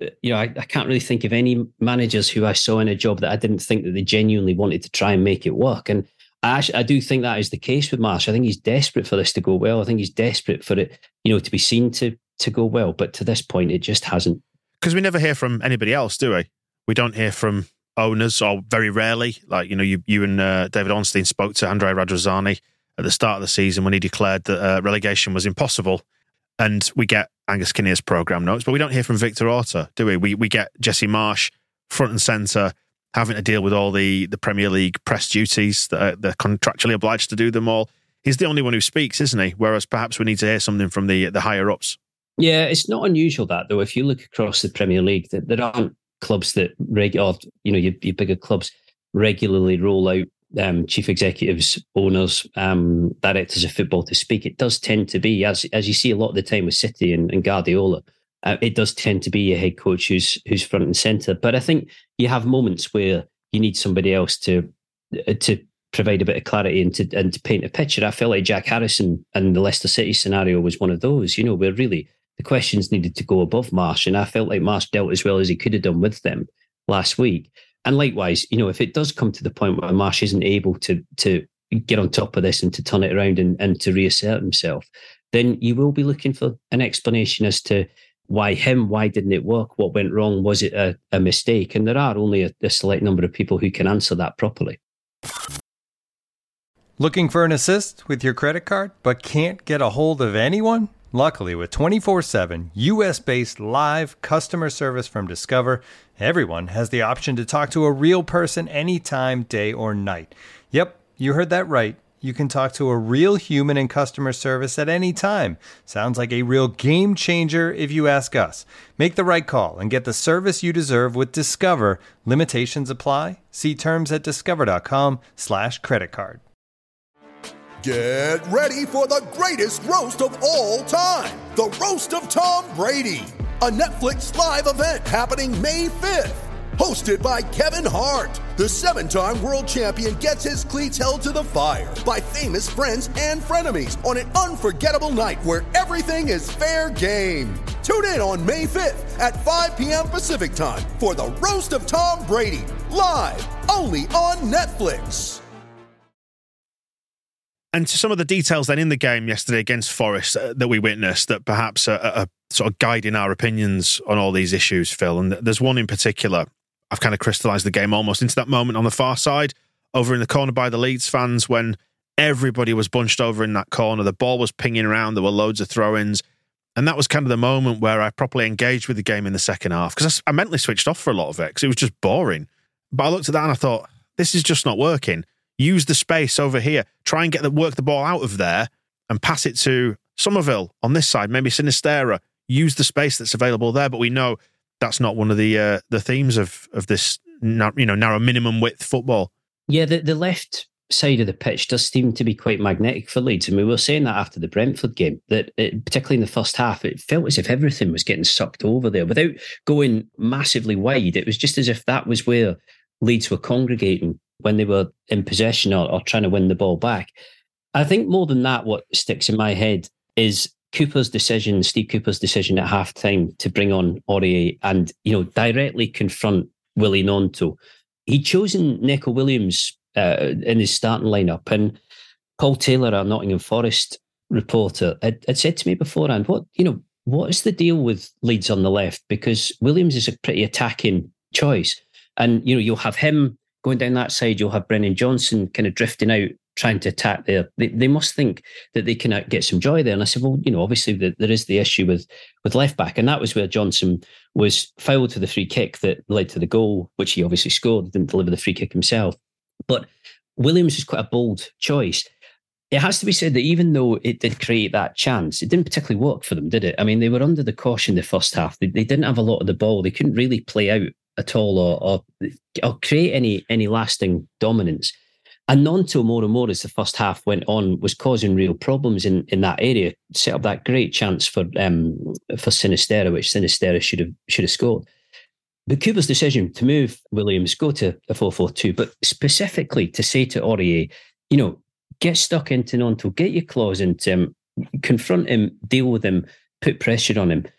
I can't really think of any managers who I saw in a job that I didn't think that they genuinely wanted to try and make it work. And I do think that is the case with Marsch. I think he's desperate for this to go well. I think he's desperate for it, to be seen to go well. But to this point, it just hasn't. Because we never hear from anybody else, do we? We don't hear from owners, or very rarely. Like, you and David Ornstein spoke to Andrea Radrizzani at the start of the season when he declared that relegation was impossible. And we get Angus Kinnear's programme notes, but we don't hear from Victor Orta, do we? We get Jesse Marsch front and centre, having to deal with all the Premier League press duties that they're contractually obliged to do them all. He's the only one who speaks, isn't he? Whereas perhaps we need to hear something from the higher ups. Yeah, it's not unusual that, though. If you look across the Premier League, that there aren't clubs that your bigger clubs regularly roll out chief executives, owners, directors of football to speak. It does tend to be, as you see a lot of the time with City and Guardiola, it does tend to be a head coach who's front and centre. But I think you have moments where you need somebody else to provide a bit of clarity and to paint a picture. I felt like Jack Harrison and the Leicester City scenario was one of those, where really the questions needed to go above Marsch. And I felt like Marsch dealt as well as he could have done with them last week. And likewise, if it does come to the point where Marsch isn't able to get on top of this and to turn it around and to reassert himself, then you will be looking for an explanation as to why didn't it work? What went wrong? Was it a mistake? And there are only a select number of people who can answer that properly. Looking for an assist with your credit card, but can't get a hold of anyone? Luckily, with 24/7 US-based live customer service from Discover, everyone has the option to talk to a real person anytime, day or night. Yep, you heard that right. You can talk to a real human in customer service at any time. Sounds like a real game changer if you ask us. Make the right call and get the service you deserve with Discover. Limitations apply. See terms at discover.com/creditcard. Get ready for the greatest roast of all time. The Roast of Tom Brady. A Netflix live event happening May 5th. Hosted by Kevin Hart. The 7-time world champion gets his cleats held to the fire by famous friends and frenemies on an unforgettable night where everything is fair game. Tune in on May 5th at 5 p.m. Pacific time for the Roast of Tom Brady. Live, only on Netflix. And to some of the details then in the game yesterday against Forest that we witnessed that perhaps are sort of guiding our opinions on all these issues, Phil. And there's one in particular. I've kind of crystallised the game almost into that moment on the far side, over in the corner by the Leeds fans, when everybody was bunched over in that corner. The ball was pinging around. There were loads of throw-ins. And that was kind of the moment where I properly engaged with the game in the second half, because I mentally switched off for a lot of it because it was just boring. But I looked at that and I thought, this is just not working. Use the space over here. Try and work the ball out of there and pass it to Somerville on this side, maybe Sinisterra. Use the space that's available there. But we know that's not one of the themes of this narrow minimum width football. Yeah, the left side of the pitch does seem to be quite magnetic for Leeds. And we were saying that after the Brentford game, that particularly in the first half, it felt as if everything was getting sucked over there without going massively wide. It was just as if that was where Leeds were congregating when they were in possession or trying to win the ball back. I think more than that, what sticks in my head is Steve Cooper's decision at halftime to bring on Aurier and, directly confront Willie Gnonto. He'd chosen Neco Williams in his starting lineup, and Paul Taylor, our Nottingham Forest reporter, had said to me beforehand, what is the deal with Leeds on the left? Because Williams is a pretty attacking choice. And, you'll have him going down that side, you'll have Brennan Johnson kind of drifting out, trying to attack there. They must think that they can get some joy there. And I said, well, obviously there is the issue with left back. And that was where Johnson was fouled to the free kick that led to the goal, which he obviously scored, didn't deliver the free kick himself. But Williams was quite a bold choice. It has to be said that even though it did create that chance, it didn't particularly work for them, did it? I mean, they were under the caution the first half. They didn't have a lot of the ball. They couldn't really play out at all or create any lasting dominance. And Gnonto, more and more as the first half went on, was causing real problems in that area. Set up that great chance for Sinisterra, which Sinisterra should have scored. But Cooper's decision to move Williams, go to a 4-4-2, but specifically to say to Aurier, get stuck into Gnonto, get your claws into him, confront him, deal with him, put pressure on him,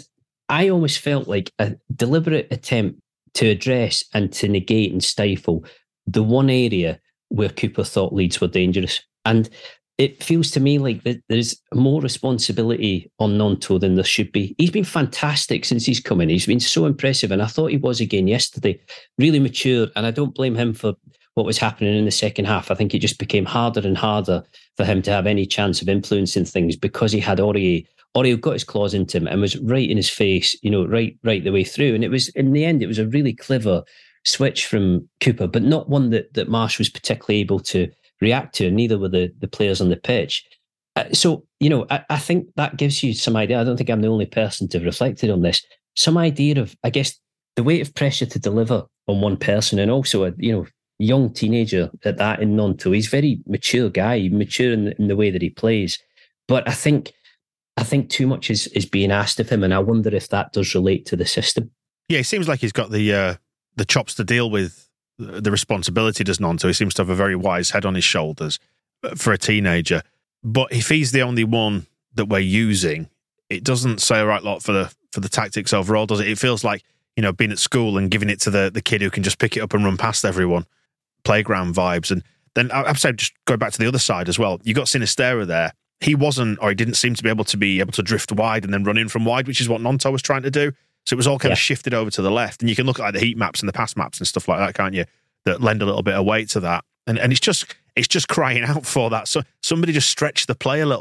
I almost felt like a deliberate attempt to address and to negate and stifle the one area where Cooper thought Leeds were dangerous. And it feels to me like there's more responsibility on Gnonto than there should be. He's been fantastic since he's come in. He's been so impressive, and I thought he was again yesterday. Really mature, and I don't blame him for what was happening in the second half. I think it just became harder and harder for him to have any chance of influencing things because he had Aurier. Aurier got his claws into him and was right in his face, right the way through. And it was, in the end, it was a really clever switch from Cooper, but not one that Marsh was particularly able to react to, and neither were the players on the pitch. So, I think that gives you some idea. I don't think I'm the only person to have reflected on this. Some idea of, I guess, the weight of pressure to deliver on one person, and also a, young teenager at that in Gnonto. He's a very mature guy, mature in the way that he plays. But I think too much is being asked of him, and I wonder if that does relate to the system. Yeah, it seems like he's got the chops to deal with the responsibility, does Gnonto. He seems to have a very wise head on his shoulders for a teenager. But if he's the only one that we're using, it doesn't say a right lot for the tactics overall, does it? It feels like, being at school and giving it to the kid who can just pick it up and run past everyone. Playground vibes. And then I'd say, just go back to the other side as well. You got Sinisterra there. He didn't seem to be able to drift wide and then run in from wide, which is what Gnonto was trying to do. So it was all kind of shifted over to the left. And you can look at the heat maps and the pass maps and stuff like that, can't you? That lend a little bit of weight to that. And it's just crying out for that. So somebody just stretch the play a little bit.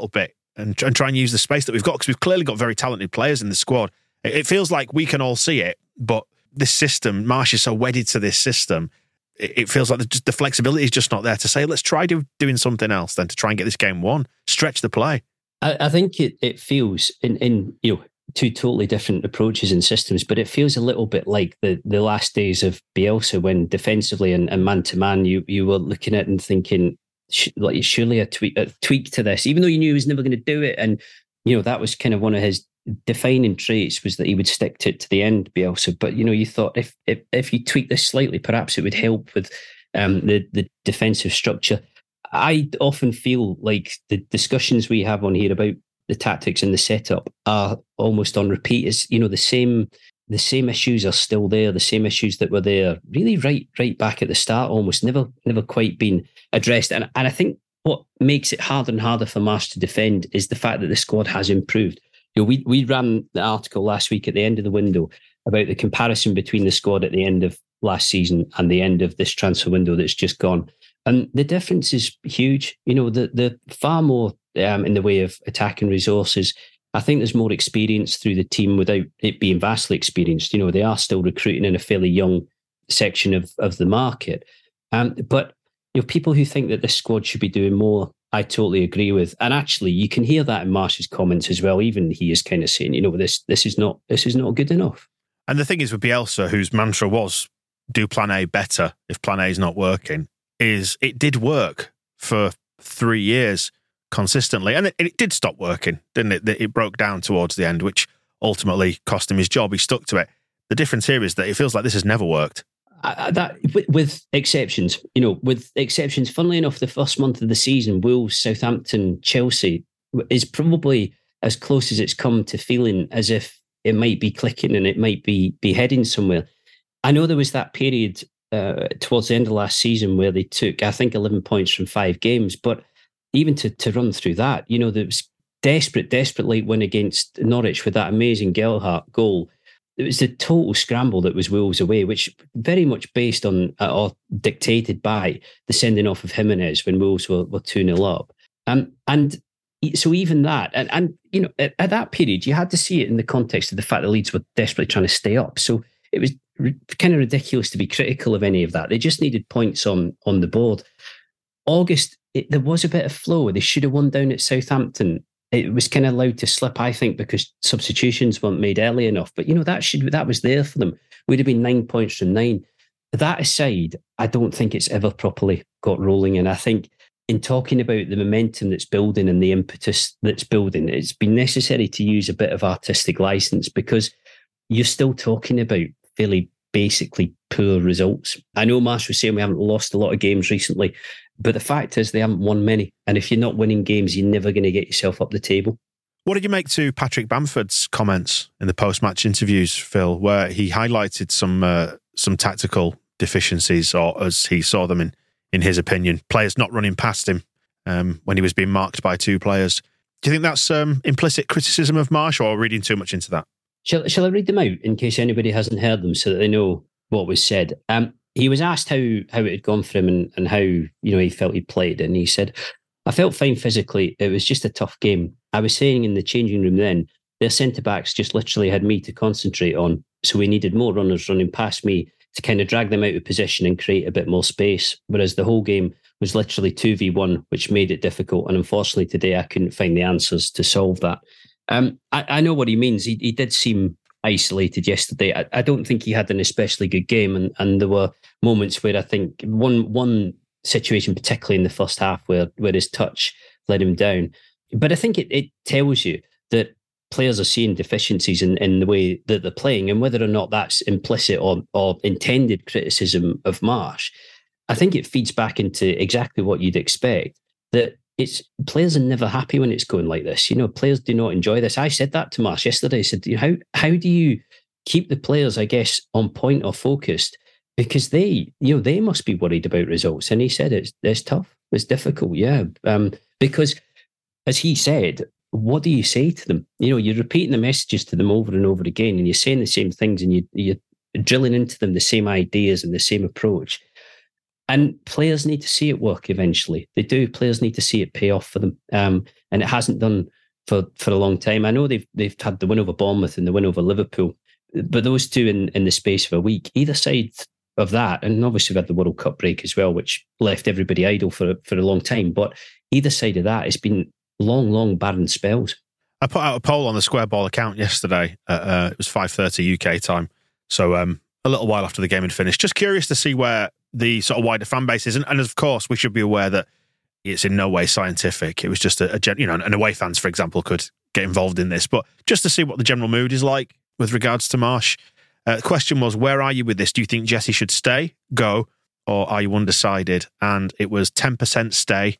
and try and use the space that we've got, because we've clearly got very talented players in the squad. It feels like we can all see it, but this system, Marsch is so wedded to this system, it feels like the flexibility is just not there to say, let's try doing something else then to try and get this game won, stretch the play. I think it feels in two totally different approaches and systems, but it feels a little bit like the last days of Bielsa, when defensively and man-to-man you were looking at and thinking, surely a tweak to this, even though you knew he was never going to do it. And, that was kind of one of his defining traits, was that he would stick to it to the end, Bielsa. But, you thought if you tweak this slightly, perhaps it would help with the defensive structure. I often feel like the discussions we have on here about the tactics and the setup are almost on repeat. It's, the same issues are still there, the same issues that were there really right back at the start, almost never quite been addressed. And I think what makes it harder and harder for Marsch to defend is the fact that the squad has improved. We ran the article last week at the end of the window about the comparison between the squad at the end of last season and the end of this transfer window that's just gone. And the difference is huge. The far more in the way of attacking resources. I think there's more experience through the team without it being vastly experienced. They are still recruiting in a fairly young section of the market. But people who think that this squad should be doing more, I totally agree with. And actually, you can hear that in Marsch's comments as well. Even he is kind of saying, this is not good enough. And the thing is with Bielsa, whose mantra was do plan A better if plan A is not working, is it did work for 3 years consistently. And it did stop working, didn't it? It broke down towards the end, which ultimately cost him his job. He stuck to it. The difference here is that it feels like this has never worked. That with exceptions, funnily enough, the first month of the season, Wolves, Southampton, Chelsea is probably as close as it's come to feeling as if it might be clicking and it might be heading somewhere. I know there was that period towards the end of last season where they took, I think, 11 points from 5 games. But even to run through that, there was desperate late win against Norwich with that amazing Gelhardt goal. It was the total scramble that was Wolves away, which very much based on or dictated by the sending off of Jimenez when Wolves were 2-0 up. And so even that, and at that period, you had to see it in the context of the fact that Leeds were desperately trying to stay up. So it was kind of ridiculous to be critical of any of that. They just needed points on the board. August, there was a bit of flow. They should have won down at Southampton. It was kind of allowed to slip, I think, because substitutions weren't made early enough. But, that was there for them. Would have been 9 points from 9. That aside, I don't think it's ever properly got rolling. And I think in talking about the momentum that's building and the impetus that's building, it's been necessary to use a bit of artistic license, because you're still talking about fairly basically poor results. I know Marsch was saying we haven't lost a lot of games recently, but the fact is they haven't won many. And if you're not winning games, you're never going to get yourself up the table. What did you make to Patrick Bamford's comments in the post-match interviews, Phil, where he highlighted some tactical deficiencies, or as he saw them in his opinion, players not running past him when he was being marked by 2 players. Do you think that's implicit criticism of Marsch, or reading too much into that? Shall I read them out in case anybody hasn't heard them so that they know what was said? He was asked how it had gone for him and how he felt he played, and he said, "I felt fine physically. It was just a tough game. I was saying in the changing room then, their centre-backs just literally had me to concentrate on, so we needed more runners running past me to kind of drag them out of position and create a bit more space, whereas the whole game was literally 2v1, which made it difficult, and unfortunately today I couldn't find the answers to solve that." I know what he means. He did seem isolated yesterday. I don't think he had an especially good game, and there were moments where I think one situation, particularly in the first half, where his touch let him down. But I think it tells you that players are seeing deficiencies in the way that they're playing, and whether or not that's implicit or intended criticism of Marsch, I think it feeds back into exactly what you'd expect, that players are never happy when it's going like this. Players do not enjoy this. I said that to Marsch yesterday. I said, how do you keep the players, I guess, on point or focused? Because they must be worried about results. And he said it's tough. It's difficult. Yeah. Because as he said, what do you say to them? You're repeating the messages to them over and over again, and you're saying the same things, and you're drilling into them the same ideas and the same approach. And players need to see it work eventually. They do. Players need to see it pay off for them. And it hasn't done for a long time. I know they've had the win over Bournemouth and the win over Liverpool, but those two in the space of a week, either side of that, and obviously we've had the World Cup break as well, which left everybody idle for a long time. But either side of that, it's been long barren spells. I put out a poll on the Square Ball account yesterday. It was 5:30 UK time, so a little while after the game had finished. Just curious to see where the sort of wider fan base is, and of course we should be aware that it's in no way scientific. It was just and away fans, for example, could get involved in this, but just to see what the general mood is like with regards to Marsch. The question was, where are you with this? Do you think Jesse should stay, go, or are you undecided? And it was 10% stay,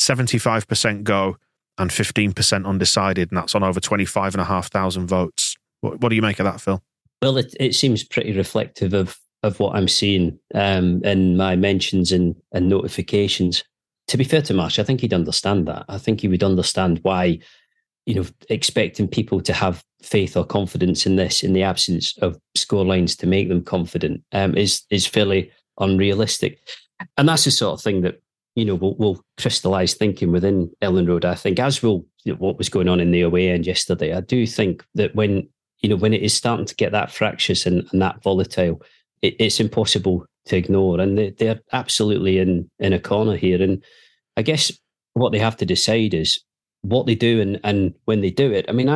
75% go, and 15% undecided, and that's on over 25,500 votes. What do you make of that, Phil? Well, it seems pretty reflective of what I'm seeing in my mentions and notifications. To be fair to Marsch, I think he'd understand that. I think he would understand why, expecting people to have faith or confidence in this in the absence of scorelines to make them confident is fairly unrealistic. And that's the sort of thing that, will crystallise thinking within Elland Road, I think, as will what was going on in the away end yesterday. I do think that when it is starting to get that fractious and that volatile, it's impossible to ignore. And they're absolutely in a corner here. And I guess what they have to decide is what they do and when they do it. I mean,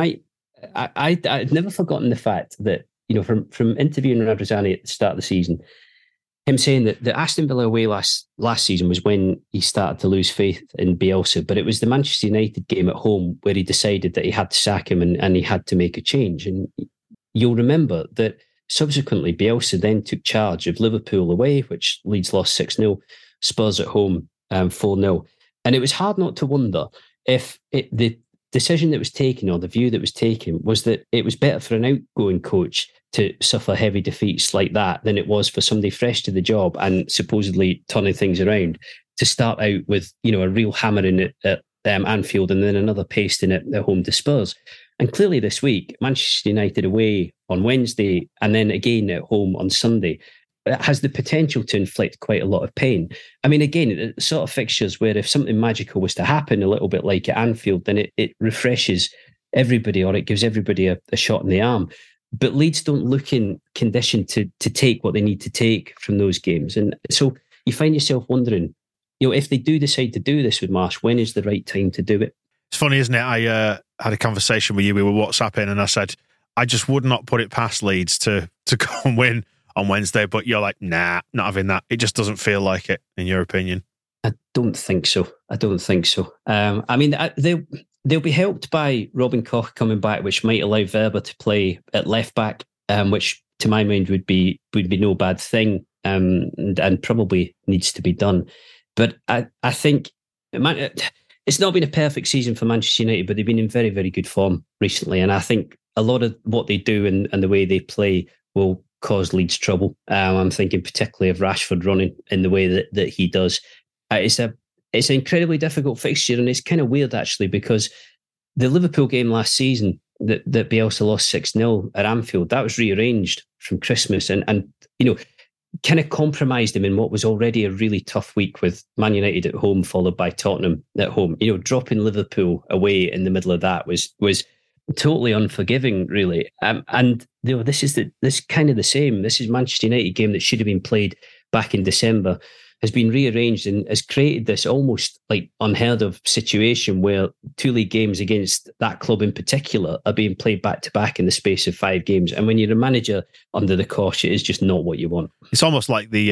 I've never forgotten the fact that, from interviewing Radrizzani at the start of the season, him saying that the Aston Villa away last season was when he started to lose faith in Bielsa, but it was the Manchester United game at home where he decided that he had to sack him and he had to make a change. And you'll remember that subsequently Bielsa then took charge of Liverpool away, which Leeds lost 6-0, Spurs at home 4-0. And it was hard not to wonder if the decision that was taken, or the view that was taken, was that it was better for an outgoing coach to suffer heavy defeats like that than it was for somebody fresh to the job and supposedly turning things around to start out with, a real hammering at Anfield and then another pasting at home to Spurs. And clearly this week, Manchester United away on Wednesday and then again at home on Sunday, it has the potential to inflict quite a lot of pain. I mean, again, it's sort of fixtures where if something magical was to happen, a little bit like at Anfield, then it refreshes everybody, or it gives everybody a shot in the arm. But Leeds don't look in condition to take what they need to take from those games. And so you find yourself wondering, if they do decide to do this with Marsch, when is the right time to do it? It's funny, isn't it? I had a conversation with you. We were WhatsApping and I said, I just would not put it past Leeds to go and win on Wednesday, but you're like, nah, not having that. It just doesn't feel like it, in your opinion. I don't think so. I mean, they'll be helped by Robin Koch coming back, which might allow Wöber to play at left back, which to my mind would be no bad thing, and probably needs to be done. But I think it's not been a perfect season for Manchester United, but they've been in very, very good form recently. And I think a lot of what they do and the way they play will cause Leeds trouble. I'm thinking particularly of Rashford running in the way that he does. It's an incredibly difficult fixture, and it's kind of weird actually, because the Liverpool game last season that Bielsa lost 6-0 at Anfield, that was rearranged from Christmas and kind of compromised him in what was already a really tough week with Man United at home followed by Tottenham at home. Dropping Liverpool away in the middle of that was totally unforgiving, really. And this is kind of the same. This is Manchester United game that should have been played back in December, has been rearranged and has created this almost like unheard of situation where two league games against that club in particular are being played back to back in the space of 5 games. And when you're a manager under the cosh, it is just not what you want. It's almost like the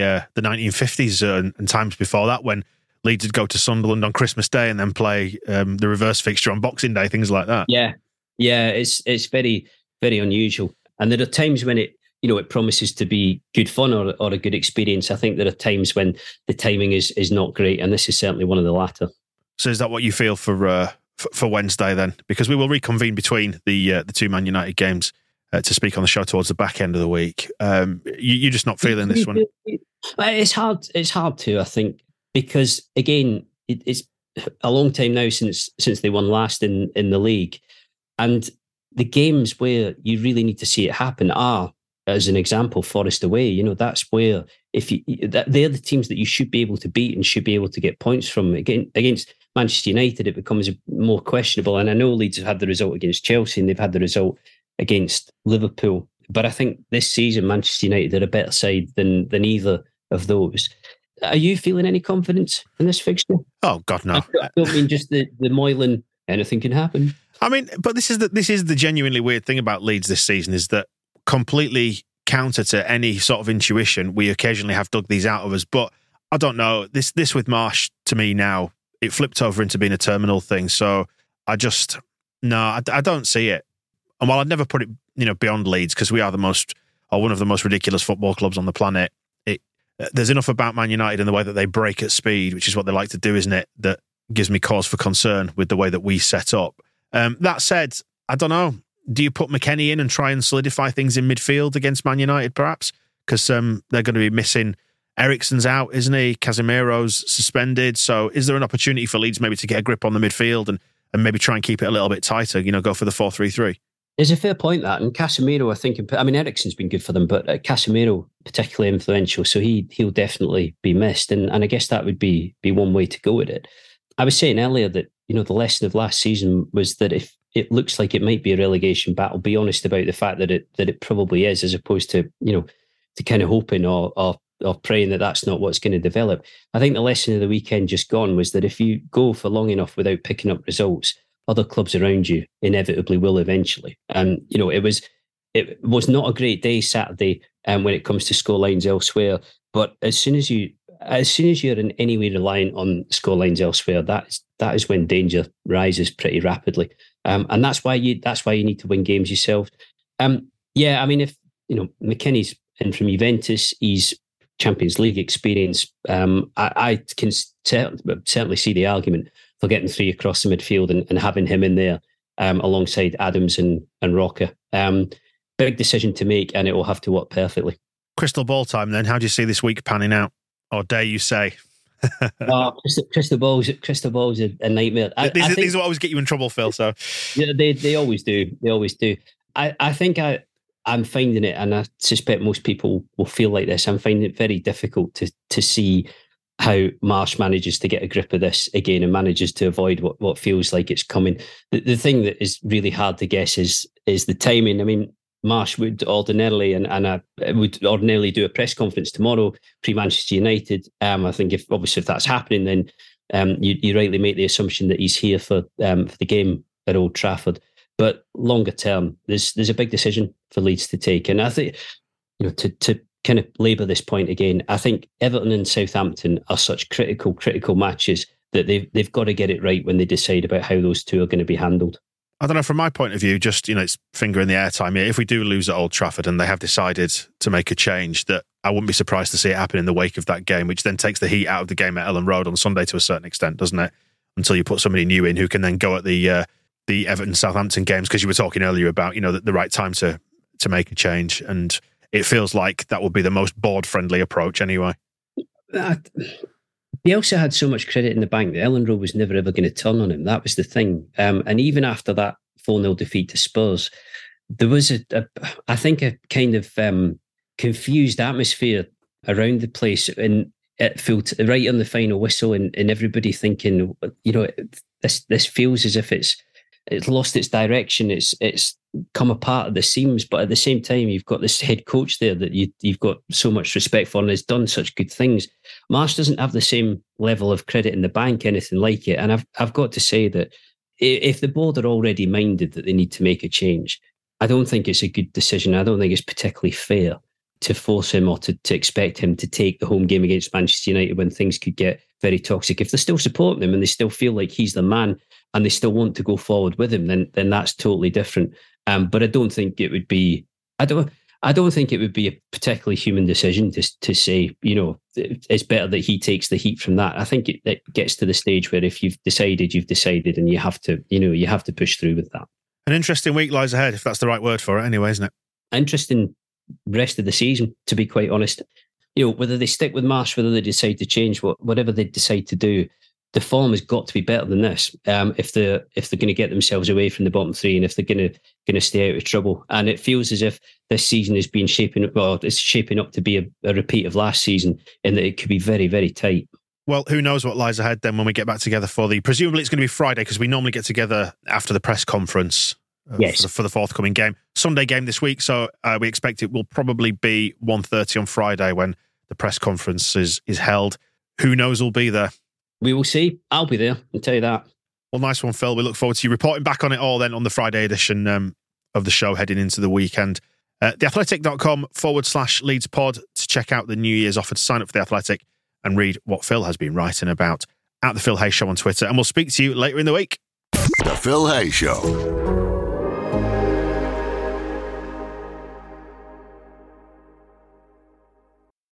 1950s and times before that, when Leeds would go to Sunderland on Christmas Day and then play the reverse fixture on Boxing Day, things like that. Yeah, it's very, very unusual. And there are times when it promises to be good fun or a good experience. I think there are times when the timing is not great, and this is certainly one of the latter. So is that what you feel for Wednesday then? Because we will reconvene between the two Man United games to speak on the show towards the back end of the week. You're just not feeling this one? It's hard to, I think, because again, it's a long time now since they won last in the league, and the games where you really need to see it happen are, as an example, Forest away. That's where they're the teams that you should be able to beat and should be able to get points from against Manchester United, it becomes more questionable. And I know Leeds have had the result against Chelsea and they've had the result against Liverpool. But I think this season, Manchester United are a better side than either of those. Are you feeling any confidence in this fixture? Oh, God, no. I don't mean just the Moylan, anything can happen. I mean, but this is the genuinely weird thing about Leeds this season is that completely counter to any sort of intuition, we occasionally have dug these out of us. But I don't know. This with Marsch, to me now, it flipped over into being a terminal thing. So I don't see it. And while I'd never put it, beyond Leeds, because we are one of the most ridiculous football clubs on the planet, there's enough about Man United in the way that they break at speed, which is what they like to do, isn't it? That gives me cause for concern with the way that we set up. That said, I don't know. Do you put McKennie in and try and solidify things in midfield against Man United, perhaps? Because they're going to be missing. Eriksen's out, isn't he? Casemiro's suspended. So is there an opportunity for Leeds maybe to get a grip on the midfield and maybe try and keep it a little bit tighter, go for the 4-3-3? There's a fair point that, and Casemiro, I think, Eriksen's been good for them, but Casemiro particularly influential, so he'll definitely be missed, and I guess that would be one way to go with it. I was saying earlier that the lesson of last season was that if it looks like it might be a relegation battle, be honest about the fact that it probably is, as opposed to to kind of hoping or praying that that's not what's going to develop. I think the lesson of the weekend just gone was that if you go for long enough without picking up results, other clubs around you inevitably will eventually. And, it was not a great day Saturday when it comes to scorelines elsewhere. But as soon as you're in any way reliant on scorelines elsewhere, that is when danger rises pretty rapidly. And that's why you need to win games yourself. If McKennie's in from Juventus, he's Champions League experience. I can certainly see the argument for getting three across the midfield and having him in there alongside Adams and Roca. Big decision to make, and it will have to work perfectly. Crystal ball time then. How do you see this week panning out? Or dare you say? Crystal balls a nightmare. These will always get you in trouble, Phil. So yeah, they always do. They always do. I think I'm finding it, and I suspect most people will feel like this. I'm finding it very difficult to see how Marsch manages to get a grip of this again and manages to avoid what feels like it's coming. The thing that is really hard to guess is the timing. I mean, Marsch would ordinarily ordinarily do a press conference tomorrow pre-Manchester United. I think if that's happening, then you rightly make the assumption that he's here for the game at Old Trafford. But longer term, there's a big decision for Leeds to take, and I think to kind of labour this point again, I think Everton and Southampton are such critical matches that they've got to get it right when they decide about how those two are going to be handled. I don't know, from my point of view, just, it's finger in the air time here. If we do lose at Old Trafford and they have decided to make a change, that I wouldn't be surprised to see it happen in the wake of that game, which then takes the heat out of the game at Ellen Road on Sunday to a certain extent, doesn't it? Until you put somebody new in who can then go at the Everton-Southampton games, because you were talking earlier about, the right time to make a change. And it feels like that would be the most board-friendly approach anyway. Bielsa had so much credit in the bank that Ellen Road was never ever going to turn on him. That was the thing. And even after that 4-0 defeat to Spurs, there was I think a kind of confused atmosphere around the place, and it felt right on the final whistle, and everybody thinking, this feels as if it's lost its direction. It's come apart at the seams, but at the same time, you've got this head coach there that you've got so much respect for and has done such good things. Marsch doesn't have the same level of credit in the bank, anything like it. And I've got to say that if the board are already minded that they need to make a change, I don't think it's a good decision. I don't think it's particularly fair to force him or to expect him to take the home game against Manchester United when things could get very toxic. If they're still supporting him and they still feel like he's the man and they still want to go forward with him, then that's totally different. But I don't think it would be. I don't think it would be a particularly human decision to say, it's better that he takes the heat from that. I think it gets to the stage where if you've decided, and you have to push through with that. An interesting week lies ahead, if that's the right word for it, anyway, isn't it? Interesting rest of the season, to be quite honest. Whether they stick with Marsch, whether they decide to change, whatever they decide to do, the form has got to be better than this. If they're going to get themselves away from the bottom three, and if they're going to stay out of trouble. And it feels as if this season has been it's shaping up to be a repeat of last season, in that it could be very, very tight. Well, who knows what lies ahead then when we get back together presumably it's going to be Friday because we normally get together after the press conference for the forthcoming game. Sunday game this week, so we expect it will probably be 1:30 on Friday when the press conference is held. Who knows who'll be there? We will see. I'll be there, I'll tell you that. Well, nice one, Phil. We look forward to you reporting back on it all then on the Friday edition of the show heading into the weekend. theathletic.com/Leeds pod to check out the New Year's offer to sign up for The Athletic and read what Phil has been writing about at The Phil Hay Show on Twitter. And we'll speak to you later in the week. The Phil Hay Show.